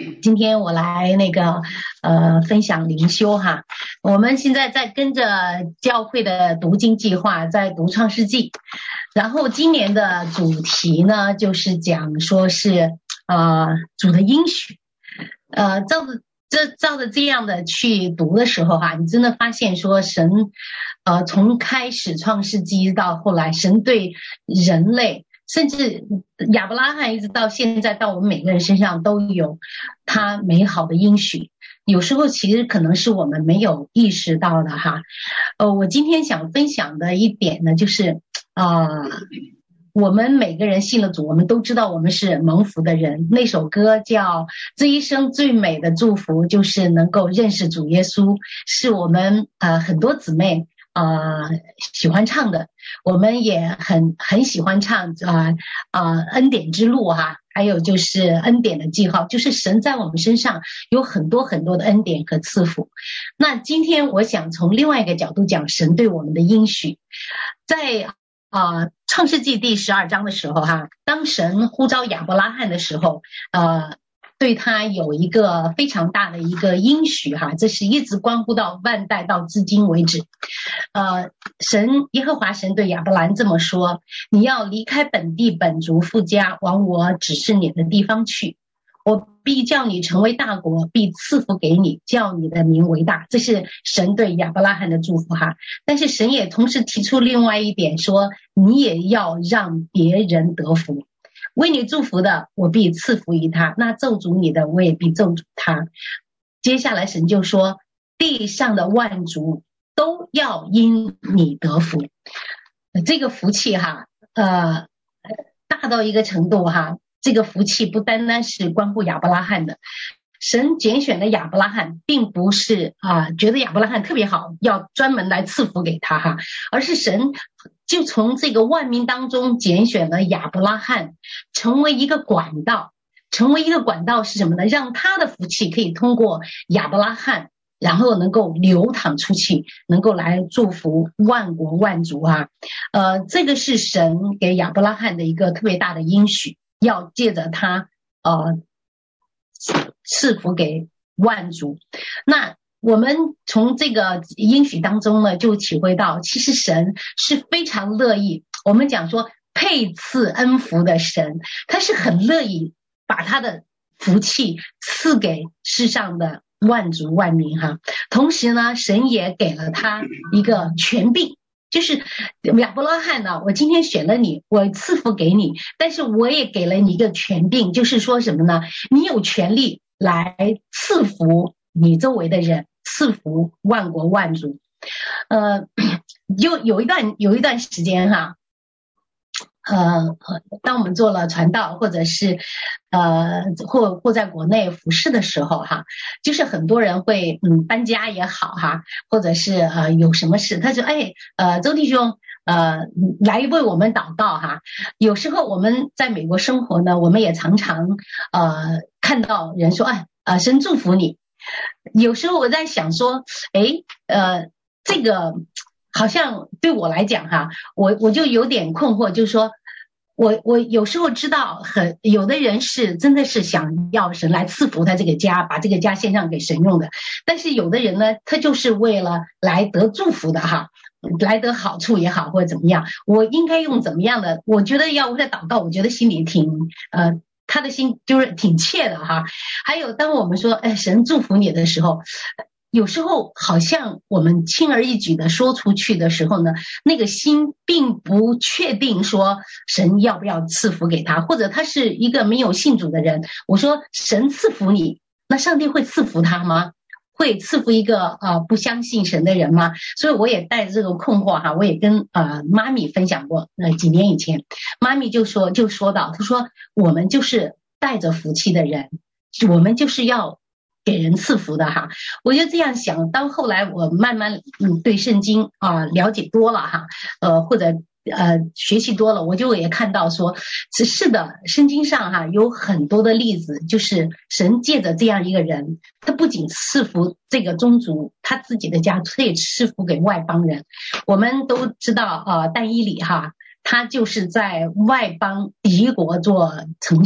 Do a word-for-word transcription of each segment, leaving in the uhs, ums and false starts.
今天我来那个呃分享灵修哈，我们现在在跟着教会的读经计划在读创世纪，然后今年的主题呢就是讲说是呃主的应许，呃照着这照着这样的去读的时候哈，你真的发现说神呃从开始创世纪到后来，神对人类甚至亚伯拉罕一直到现在到我们每个人身上都有他美好的应许，有时候其实可能是我们没有意识到的哈。呃，我今天想分享的一点呢，就是啊、呃，我们每个人信了主，我们都知道我们是蒙福的人。那首歌叫《这一生最美的祝福》，就是能够认识主耶稣，是我们呃很多姊妹呃喜欢唱的，我们也很很喜欢唱啊啊、呃、恩典之路哈，还有就是恩典的记号，就是神在我们身上有很多很多的恩典和赐福。那今天我想从另外一个角度讲神对我们的应许，在啊、呃、创世纪第十二章的时候哈，当神呼召亚伯拉罕的时候，呃对他有一个非常大的一个应许哈，这是一直关乎到万代到至今为止。呃，神耶和华神对亚伯兰这么说：你要离开本地本族父家，往我指示你的地方去。我必叫你成为大国，必赐福给你，叫你的名为大。这是神对亚伯拉罕的祝福哈。但是神也同时提出另外一点说，你也要让别人得福。为你祝福的，我必赐福于他；那咒诅你的，我也必咒诅他。接下来神就说，地上的万族都要因你得福。这个福气哈，呃，大到一个程度哈，这个福气不单单是关乎亚伯拉罕的。神拣选的亚伯拉罕并不是啊、呃，觉得亚伯拉罕特别好，要专门来赐福给他哈，而是神就从这个万民当中拣选了亚伯拉罕，成为一个管道。成为一个管道是什么呢？让他的福气可以通过亚伯拉罕，然后能够流淌出去，能够来祝福万国万族啊。呃，这个是神给亚伯拉罕的一个特别大的应许，要借着他呃赐福给万族。那我们从这个应许当中呢，就体会到其实神是非常乐意，我们讲说配赐恩福的神，他是很乐意把他的福气赐给世上的万族万民哈。同时呢，神也给了他一个权柄，就是亚伯拉罕呢，我今天选了你，我赐福给你，但是我也给了你一个权柄，就是说什么呢？你有权利来赐福你周围的人，赐福万国万族。呃，就有一段有一段时间哈，呃，当我们做了传道，或者是呃，或或在国内服侍的时候哈，就是很多人会嗯搬家也好哈，或者是呃有什么事，他说哎呃周弟兄呃来为我们祷告哈。有时候我们在美国生活呢，我们也常常呃看到人说哎呃神祝福你。有时候我在想说，哎呃这个好像对我来讲哈，我我就有点困惑，就是说我我有时候知道很有的人是真的是想要神来赐福他这个家，把这个家献上给神用的，但是有的人呢，他就是为了来得祝福的哈，来得好处也好或者怎么样，我应该用怎么样的，我觉得要为他祷告，我觉得心里挺呃他的心就是挺切的哈。还有当我们说哎神祝福你的时候，有时候好像我们轻而易举的说出去的时候呢，那个心并不确定说神要不要赐福给他，或者他是一个没有信主的人，我说神赐福你，那上帝会赐福他吗？会赐福一个呃不相信神的人吗？所以我也带着这个困惑哈，我也跟呃妈咪分享过，呃几年以前，妈咪就说就说到，她说我们就是带着福气的人，我们就是要给人赐福的哈。我就这样想，当后来我慢慢嗯对圣经啊、呃、了解多了哈，呃或者呃学习多了，我就也看到说是的，圣经上哈有很多的例子，就是神借着这样一个人，他不仅赐福这个宗族他自己的家，他也赐福给外邦人。我们都知道呃但以理哈，他就是在外邦敌国做丞相，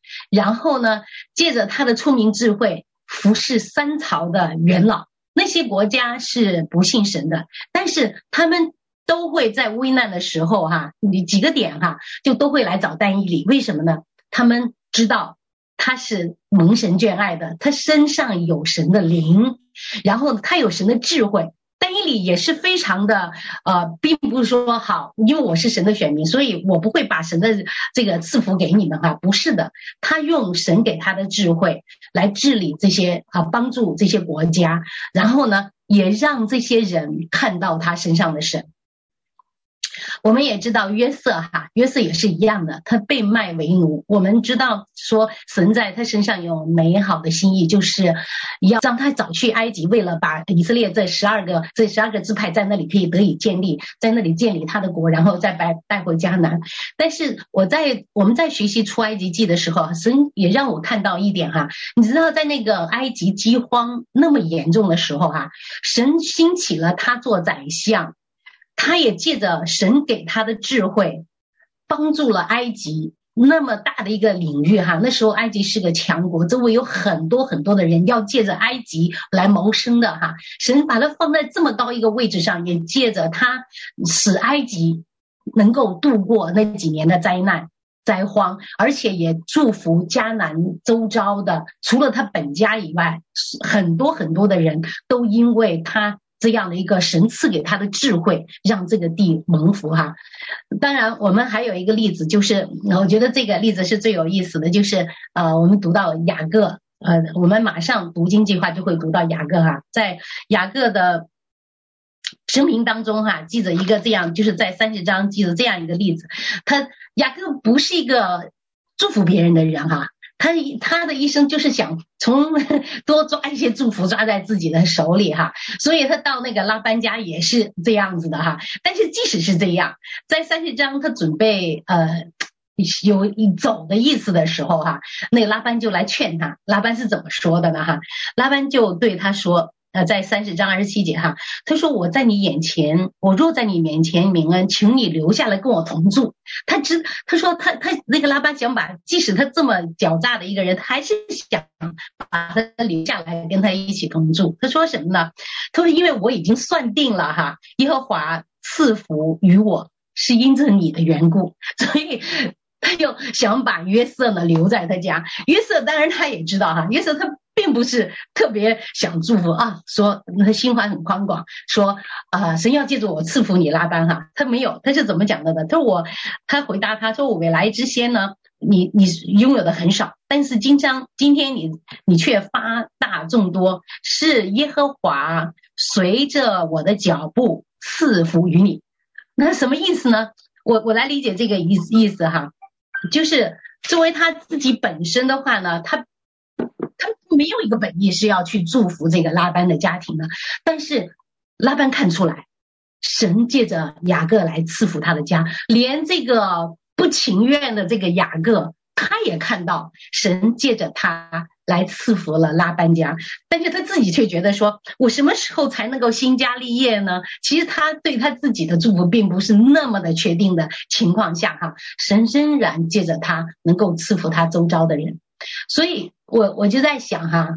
然后呢，借着他的聪明智慧服侍三朝的元老。那些国家是不信神的，但是他们都会在危难的时候哈，你几个点哈，就都会来找但以理。为什么呢？他们知道他是蒙神眷爱的，他身上有神的灵，然后他有神的智慧。但以理也是非常的呃，并不是说好，因为我是神的选民，所以我不会把神的这个赐福给你们哈，不是的，他用神给他的智慧来治理这些啊，帮助这些国家，然后呢，也让这些人看到他身上的神。我们也知道约瑟哈，约瑟也是一样的，他被卖为奴。我们知道说神在他身上有美好的心意，就是要让他早去埃及，为了把以色列这十二个这十二个支派在那里可以得以建立，在那里建立他的国，然后再把带回迦南。但是我在我们在学习出埃及记的时候，神也让我看到一点哈，你知道在那个埃及饥荒那么严重的时候哈，神兴起了他做宰相。他也借着神给他的智慧，帮助了埃及那么大的一个领域哈。那时候埃及是个强国，周围有很多很多的人要借着埃及来谋生的哈。神把它放在这么高一个位置上，也借着他使埃及能够度过那几年的灾难灾荒，而且也祝福迦南周遭的，除了他本家以外，很多很多的人都因为他这样的一个神赐给他的智慧，让这个地蒙福哈。当然我们还有一个例子，就是我觉得这个例子是最有意思的，就是呃，我们读到雅各，呃，我们马上读经计划就会读到雅各哈，在雅各的生平当中哈，记着一个这样，就是在三十章记着这样一个例子。他雅各不是一个祝福别人的人哈，他他的一生就是想从多抓一些祝福抓在自己的手里哈，所以他到那个拉班家也是这样子的哈。但是即使是这样，在三十章他准备呃有一走的意思的时候哈，那个拉班就来劝他。拉班是怎么说的呢哈？拉班就对他说，呃，在三十章二十七节哈，他说我在你眼前，我若在你面前明恩，请你留下来跟我同住。他知他说他他那个拉班想把，即使他这么狡诈的一个人，他还是想把他留下来跟他一起同住。他说什么呢？他说因为我已经算定了哈，耶和华赐福于我是因着你的缘故，所以他就想把约瑟呢留在他家。约瑟当然他也知道哈，约瑟他并不是特别想祝福啊，说他心怀很宽广，说啊、呃、神要借助我赐福你拉班哈，他没有，他是怎么讲的呢？他说我他回答他说我未来之先呢，你你拥有的很少，但是今章今天你你却发大众多，是耶和华随着我的脚步赐福于你。那什么意思呢？我我来理解这个意思意思哈，就是作为他自己本身的话呢，他他没有一个本意是要去祝福这个拉班的家庭的，但是拉班看出来，神借着雅各来赐福他的家，连这个不情愿的这个雅各，他也看到神借着他来赐福了拉班家，但是他自己却觉得说，我什么时候才能够兴家立业呢？其实他对他自己的祝福并不是那么的确定的情况下哈，神仍然借着他能够赐福他周遭的人。所以我我就在想哈，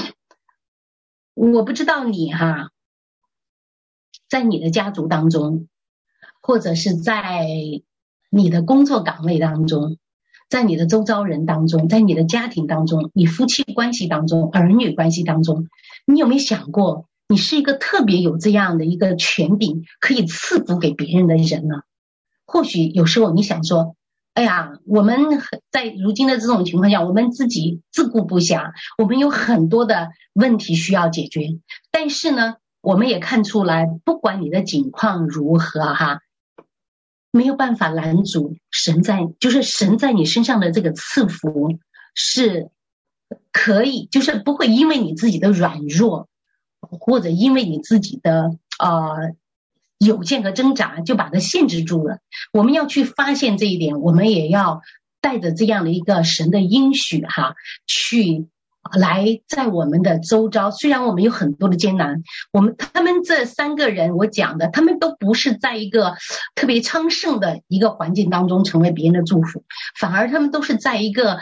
我不知道你哈，在你的家族当中，或者是在你的工作岗位当中，在你的周遭人当中，在你的家庭当中，你夫妻关系当中，儿女关系当中，你有没有想过，你是一个特别有这样的一个权柄，可以赐福给别人的人呢？或许有时候你想说，哎呀，我们在如今的这种情况下，我们自己自顾不暇，我们有很多的问题需要解决。但是呢，我们也看出来，不管你的境况如何哈，没有办法拦阻神在，就是神在你身上的这个赐福是可以，就是不会因为你自己的软弱，或者因为你自己的呃有限和挣扎就把它限制住了。我们要去发现这一点，我们也要带着这样的一个神的应许哈，去来在我们的周遭。虽然我们有很多的艰难，我们他们这三个人我讲的，他们都不是在一个特别昌盛的一个环境当中成为别人的祝福，反而他们都是在一个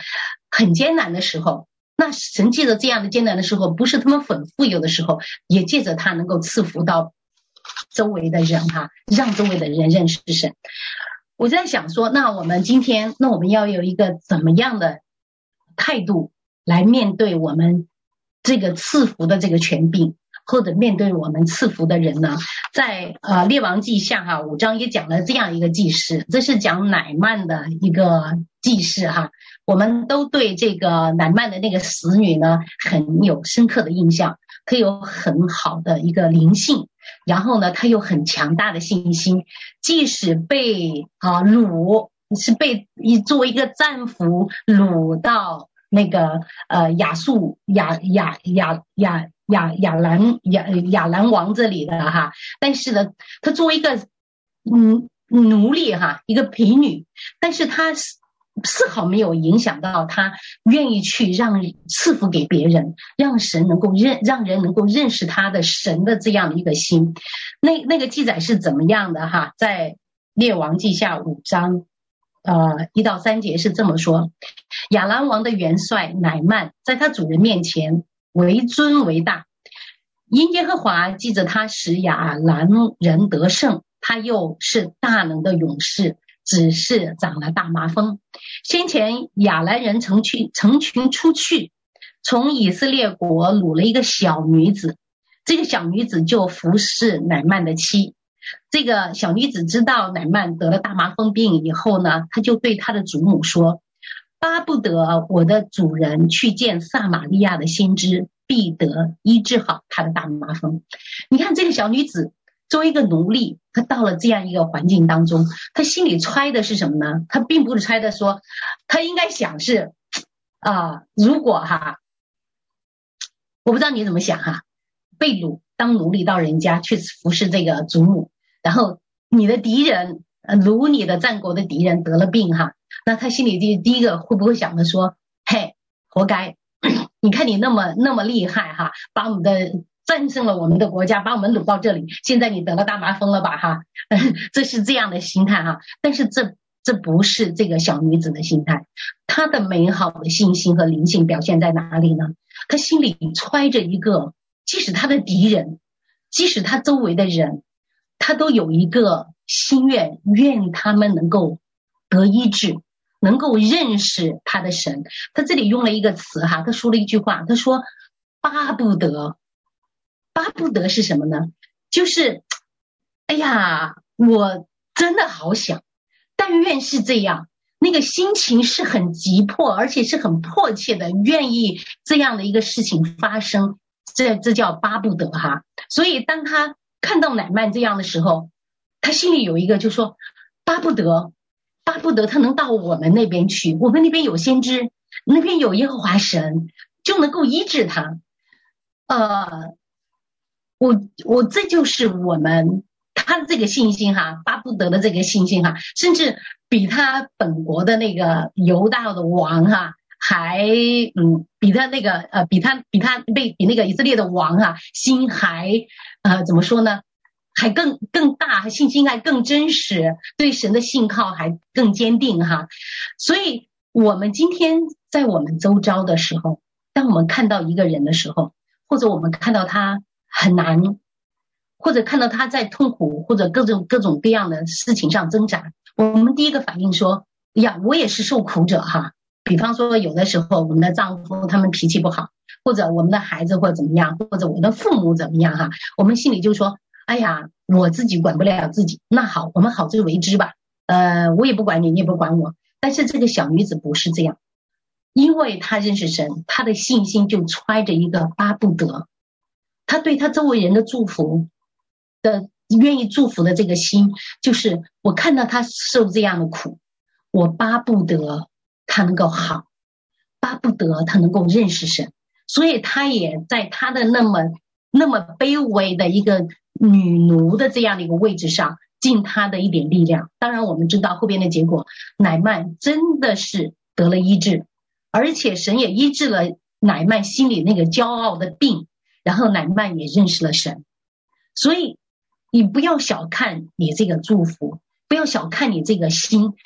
很艰难的时候，那神借着这样的艰难的时候，不是他们很富有的时候，也借着他能够赐福到周围的人哈，让周围的人认识神。我在想说，那我们今天，那我们要有一个怎么样的态度来面对我们这个赐福的这个权柄，或者面对我们赐福的人呢？在呃列王记下哈五章也讲了这样一个记事，这是讲乃曼的一个记事哈。我们都对这个乃曼的那个使女呢很有深刻的印象，她有很好的一个灵性，然后呢她有很强大的信心，即使被啊掳，是被一作为一个战俘掳到那个呃亚述亚亚亚亚亚亚兰亚亚兰王这里的哈，但是呢她作为一个嗯奴隶哈，一个婢女，但是她丝毫没有影响到他愿意去让赐福给别人，让神能够认让人能够认识他的神的这样的一个心。那那个记载是怎么样的哈？在列王记下五章呃一到三节是这么说：亚兰王的元帅乃曼在他主人面前为尊为大，因耶和华记着他使亚兰人得胜，他又是大能的勇士，只是长了大麻风。先前亚兰人成群成群出去，从以色列国掳了一个小女子，这个小女子就服侍乃曼的妻。这个小女子知道乃曼得了大麻风病以后呢，她就对她的祖母说，巴不得我的主人去见撒玛利亚的先知，必得医治好他的大麻风。你看这个小女子作为一个奴隶，他到了这样一个环境当中，他心里揣的是什么呢？他并不是揣的说，他应该想是啊、呃，如果哈，我不知道你怎么想哈，被掳当奴隶到人家去服侍这个祖母，然后你的敌人呃掳你的战国的敌人得了病哈，那他心里第第一个会不会想的说，嘿，活该，你看你那么那么厉害哈，把我们的战胜了我们的国家，把我们掳到这里，现在你得了大麻风了吧哈，这是这样的心态哈。但是这这不是这个小女子的心态，她的美好的信心和灵性表现在哪里呢？她心里揣着一个，即使她的敌人，即使她周围的人，她都有一个心愿，愿他们能够得医治，能够认识她的神。她这里用了一个词哈，她说了一句话，她说巴不得。巴不得是什么呢？就是哎呀，我真的好想，但愿是这样，那个心情是很急迫，而且是很迫切的，愿意这样的一个事情发生，这这叫巴不得哈。所以当他看到乃曼这样的时候，他心里有一个就说，巴不得巴不得他能到我们那边去，我们那边有先知，那边有耶和华神，就能够医治他。呃我我这就是我们他的这个信心哈，巴不得的这个信心哈，甚至比他本国的那个犹大的王哈还嗯，比他那个呃，比他比他被比那个以色列的王哈心还呃怎么说呢？还更更大，信心还更真实，对神的信靠还更坚定哈。所以我们今天在我们周遭的时候，当我们看到一个人的时候，或者我们看到他很难，或者看到他在痛苦或者各种各种各样的事情上挣扎，我们第一个反应说呀，我也是受苦者哈。比方说有的时候我们的丈夫他们脾气不好，或者我们的孩子或者怎么样，或者我的父母怎么样哈，我们心里就说，哎呀，我自己管不了自己，那好，我们好自为之吧，呃，我也不管你，你也不管我。但是这个小女子不是这样，因为她认识神，她的信心就揣着一个巴不得，她对她周围人的祝福的愿意祝福的这个心，就是我看到她受这样的苦，我巴不得她能够好，巴不得她能够认识神，所以她也在她的那么那么卑微的一个女奴的这样的一个位置上尽她的一点力量。当然我们知道后边的结果，乃曼真的是得了医治，而且神也医治了乃曼心里那个骄傲的病，然后乃曼也认识了神。所以你不要小看你这个祝福，不要小看你这个心，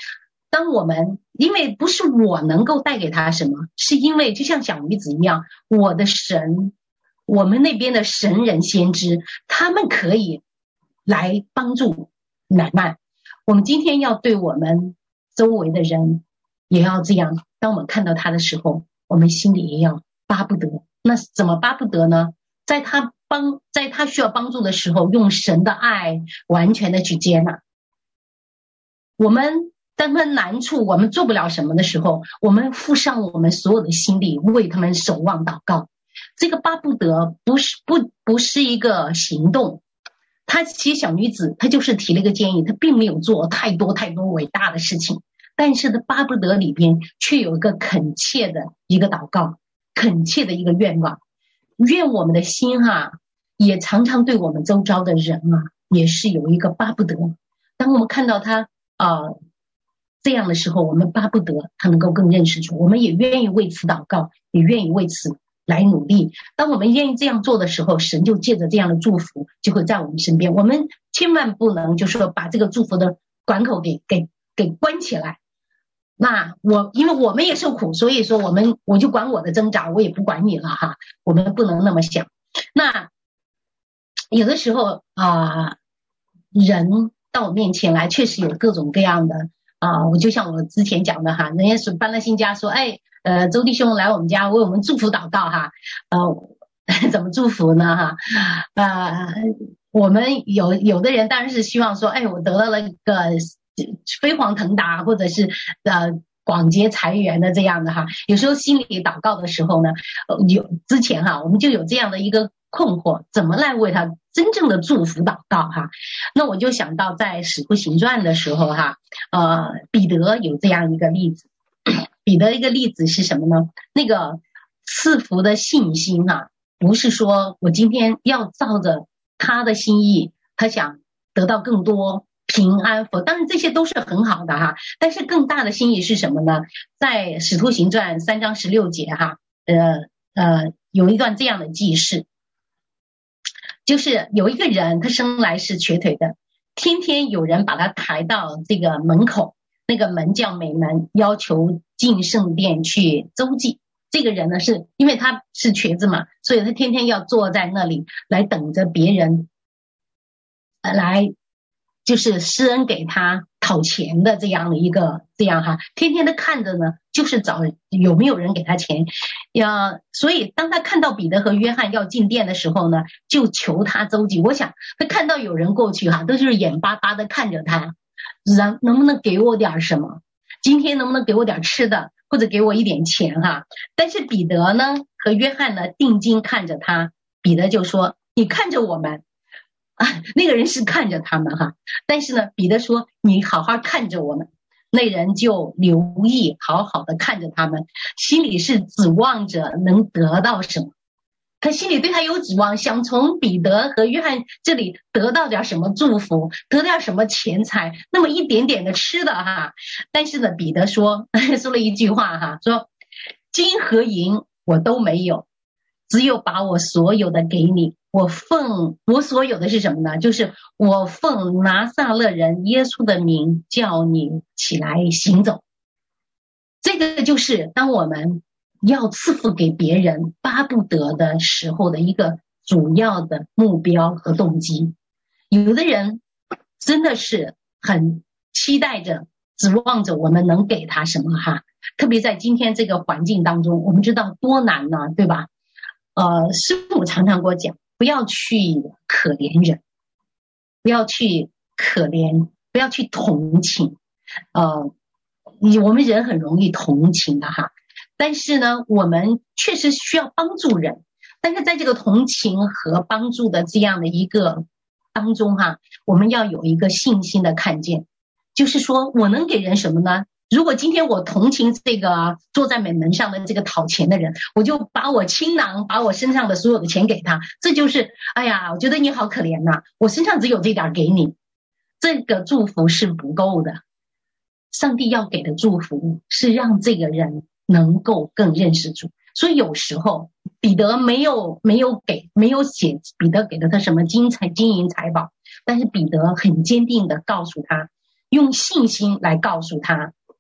当我们因为不是我能够带给他什么，是因为就像小女子一样，我的神，我们那边的神人先知，他们可以来帮助乃縵。我们今天要对我们周围的人也要这样，当我们看到他的时候，我们心里也要巴不得。那怎么巴不得呢？在他帮在他需要帮助的时候，用神的爱完全的去接纳。我们当他难处我们做不了什么的时候，我们付上我们所有的心力为他们守望祷告。这个巴不得不是不不是一个行动，她其实小女子她就是提了一个建议，她并没有做太多太多伟大的事情，但是呢巴不得里边却有一个恳切的一个祷告，恳切的一个愿望。愿我们的心啊也常常对我们周遭的人啊也是有一个巴不得。当我们看到他呃这样的时候，我们巴不得他能够更认识主，我们也愿意为此祷告，也愿意为此来努力。当我们愿意这样做的时候，神就借着这样的祝福就会在我们身边。我们千万不能就是说把这个祝福的管口给给给关起来。那我因为我们也受苦，所以说我们我就管我的挣扎，我也不管你了哈。我们不能那么想。那有的时候啊、呃，人到我面前来，确实有各种各样的啊、呃，我就像我之前讲的哈，人家是搬了新家说，哎，呃，周弟兄来我们家为我们祝福祷告哈，呃，怎么祝福呢哈？呃，我们有有的人当然是希望说，哎，我得到了一个飞黄腾达，或者是呃广结财源的这样的哈。有时候心里祷告的时候呢，有之前哈，我们就有这样的一个困惑，怎么来为他真正的祝福祷告哈？那我就想到在使徒行传的时候哈，呃，彼得有这样一个例子。彼得一个例子是什么呢？那个赐福的信心啊，不是说我今天要照着他的心意，他想得到更多平安福，当然这些都是很好的哈，但是更大的心意是什么呢？在使徒行传三章十六节哈，呃呃，有一段这样的记事，就是有一个人他生来是瘸腿的，天天有人把他抬到这个门口，那个门叫美门，要求进圣殿去周济。这个人呢是因为他是瘸子嘛，所以他天天要坐在那里来等着别人来就是施恩给他讨钱的这样的一个这样哈，天天的看着呢，就是找有没有人给他钱呀。所以当他看到彼得和约翰要进殿的时候呢，就求他周济。我想他看到有人过去哈，都是眼巴巴的看着他，能能不能给我点什么？今天能不能给我点吃的，或者给我一点钱哈？但是彼得呢和约翰呢定睛看着他，彼得就说：“你看着我们。”啊，那个人是看着他们哈，但是呢，彼得说：“你好好看着我们。”那人就留意，好好的看着他们，心里是指望着能得到什么。他心里对他有指望，想从彼得和约翰这里得到点什么祝福，得到什么钱财，那么一点点的吃的哈。但是呢，彼得说说了一句话哈，说：“金和银我都没有，只有把我所有的给你。我奉我所有的是什么呢？就是我奉拿撒勒人耶稣的名叫你起来行走。”这个就是当我们要赐福给别人巴不得的时候的一个主要的目标和动机。有的人真的是很期待着指望着我们能给他什么哈，特别在今天这个环境当中，我们知道多难呢，对吧？呃，师父常常给我讲，不要去可怜人，不要去可怜，不要去同情。呃，我们人很容易同情的哈，但是呢，我们确实需要帮助人，但是在这个同情和帮助的这样的一个当中哈，我们要有一个信心的看见，就是说我能给人什么呢？如果今天我同情这个坐在美门上的这个讨钱的人，我就把我倾囊，把我身上的所有的钱给他，这就是哎呀，我觉得你好可怜呐，我身上只有这点给你，这个祝福是不够的。上帝要给的祝福是让这个人能够更认识主。所以有时候彼得没有没有给没有写彼得给了他什么金财金银财宝，但是彼得很坚定的告诉他，用信心来告诉他，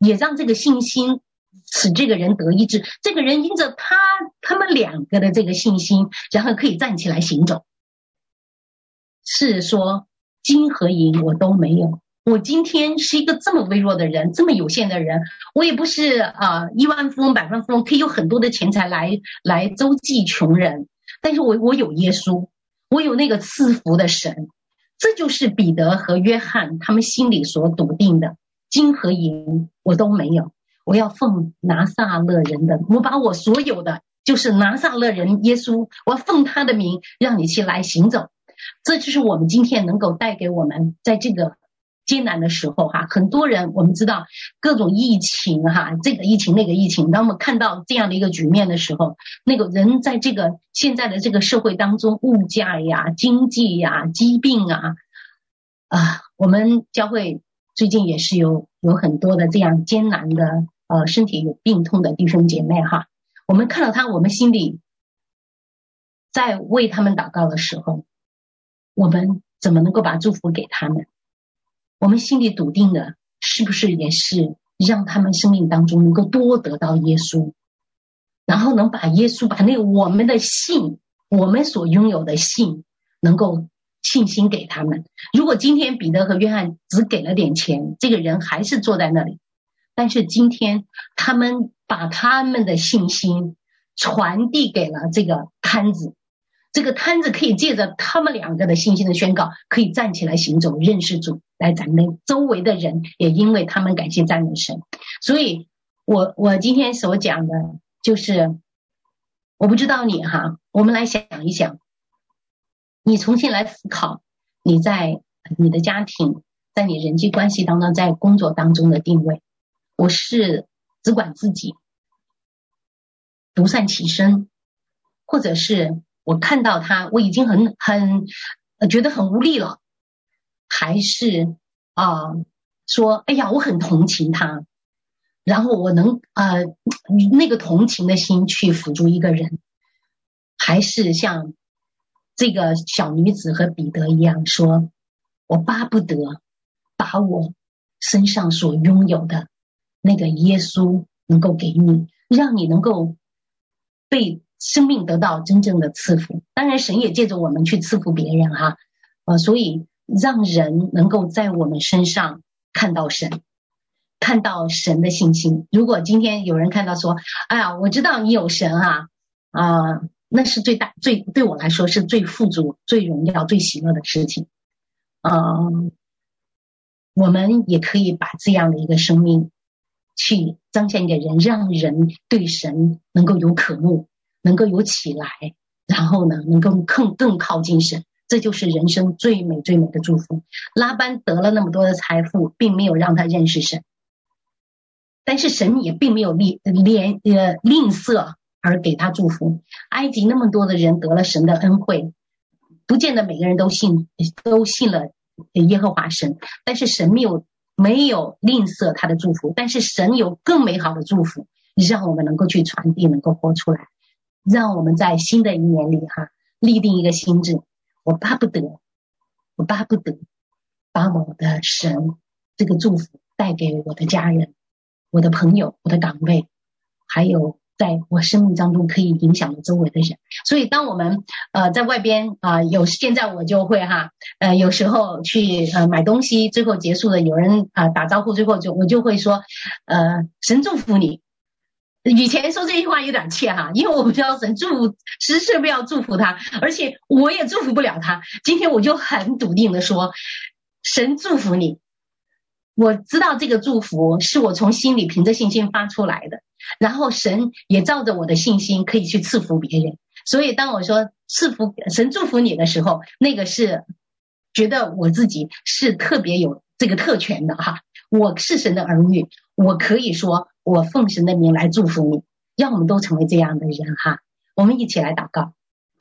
也让这个信心使这个人得医治，这个人因着他他们两个的这个信心，然后可以站起来行走。是说金和银我都没有，我今天是一个这么微弱的人，这么有限的人，我也不是啊、呃、亿万富翁百万富翁可以有很多的钱财来来周济穷人，但是我我有耶稣，我有那个赐福的神。这就是彼得和约翰他们心里所笃定的，金和银我都没有，我要奉拿撒勒人的，我把我所有的就是拿撒勒人耶稣，我要奉他的名让你去来行走。这就是我们今天能够带给我们在这个艰难的时候哈，很多人我们知道各种疫情哈，这个疫情那个疫情，当我们看到这样的一个局面的时候，那个人在这个现在的这个社会当中，物价呀、经济呀、疾病啊啊，我们教会最近也是有有很多的这样艰难的呃身体有病痛的弟兄姐妹哈，我们看到他，我们心里在为他们祷告的时候，我们怎么能够把祝福给他们？我们心里笃定的是不是也是让他们生命当中能够多得到耶稣，然后能把耶稣把那个我们的信，我们所拥有的信能够信心给他们。如果今天彼得和约翰只给了点钱，这个人还是坐在那里，但是今天他们把他们的信心传递给了这个摊子，这个摊子可以借着他们两个的信心的宣告，可以站起来行走，认识主，来赞美周围的人，也因为他们感谢赞美神。所以我我今天所讲的就是，我不知道你哈，我们来想一想，你重新来思考你在你的家庭，在你人际关系当中，在工作当中的定位。我是只管自己，独善其身，或者是我看到他我已经很很觉得很无力了，还是啊、呃、说哎呀我很同情他，然后我能呃那个同情的心去辅助一个人，还是像这个小女子和彼得一样说，我巴不得把我身上所拥有的那个耶稣能够给你，让你能够被生命得到真正的赐福。当然神也借着我们去赐福别人哈，呃，所以让人能够在我们身上看到神，看到神的信心。如果今天有人看到说，哎呀我知道你有神啊啊、呃，那是最大最对我来说是最富足最荣耀最喜乐的事情。嗯、呃，我们也可以把这样的一个生命去彰显给人，让人对神能够有渴慕，能够有起来，然后呢能够更更靠近神，这就是人生最美最美的祝福。拉班得了那么多的财富，并没有让他认识神，但是神也并没有吝吝呃吝啬而给他祝福。埃及那么多的人得了神的恩惠，不见得每个人都信都信了耶和华神，但是神没有没有吝啬他的祝福，但是神有更美好的祝福，让我们能够去传递，能够活出来。让我们在新的一年里哈，立定一个心志，我巴不得我巴不得把我的神这个祝福带给我的家人，我的朋友，我的岗位，还有在我生命当中可以影响到周围的人。所以当我们呃在外边啊、呃、有现在我就会哈呃有时候去呃买东西，最后结束了有人啊、呃、打招呼，最后就我就会说呃神祝福你。以前说这句话有点怯哈，因为我们知道神祝福时时不要祝福他，而且我也祝福不了他。今天我就很笃定的说，神祝福你。我知道这个祝福是我从心里凭着信心发出来的，然后神也照着我的信心可以去赐福别人。所以当我说赐福神祝福你的时候，那个是觉得我自己是特别有这个特权的哈，我是神的儿女，我可以说我奉神的名来祝福你，让我们都成为这样的人哈。我们一起来祷告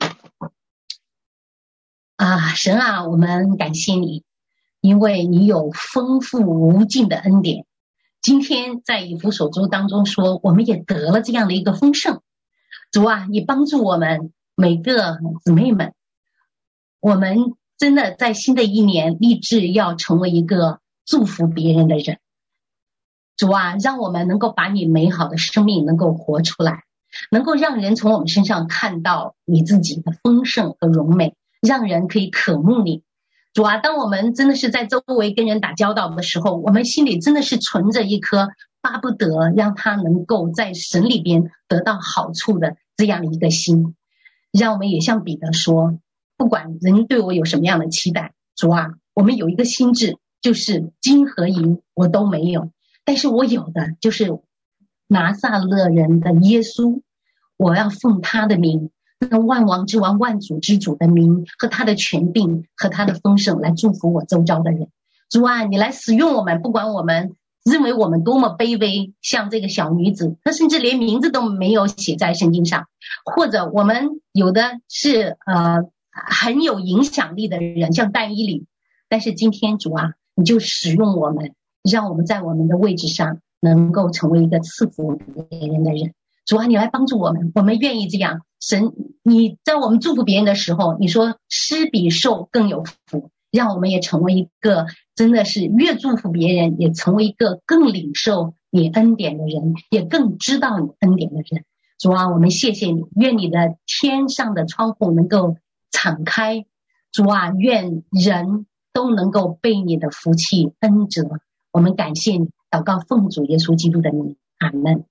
啊，神啊，我们感谢你，因为你有丰富无尽的恩典。今天在以弗所书当中说，我们也得了这样的一个丰盛。主啊，你帮助我们每个姊妹们，我们真的在新的一年立志要成为一个祝福别人的人。 主啊，让我们能够把你美好的生命能够活出来，能够让人从我们身上看到你自己的丰盛和荣美，让人可以渴慕你。主啊，当我们真的是在周围跟人打交道的时候，我们心里真的是存着一颗巴不得让他能够在神里边得到好处的这样的一个心。让我们也像彼得说，不管人对我有什么样的期待，主啊，我们有一个心志，就是金和银我都没有，但是我有的就是拿撒勒人的耶稣，我要奉他的名，那万王之王万主之主的名和他的权柄和他的丰盛来祝福我周遭的人。主啊，你来使用我们，不管我们认为我们多么卑微，像这个小女子，她甚至连名字都没有写在圣经上，或者我们有的是呃很有影响力的人，像但以理，但是今天主啊，你就使用我们，让我们在我们的位置上能够成为一个赐福别人的人。主啊，你来帮助我们，我们愿意这样。神，你在我们祝福别人的时候，你说施比受更有福，让我们也成为一个真的是越祝福别人，也成为一个更领受你恩典的人，也更知道你恩典的人。主啊，我们谢谢你，愿你的天上的窗户能够敞开。主啊，愿人都能够被你的福气恩泽。我们感谢你，祷告奉主耶稣基督的名，阿们。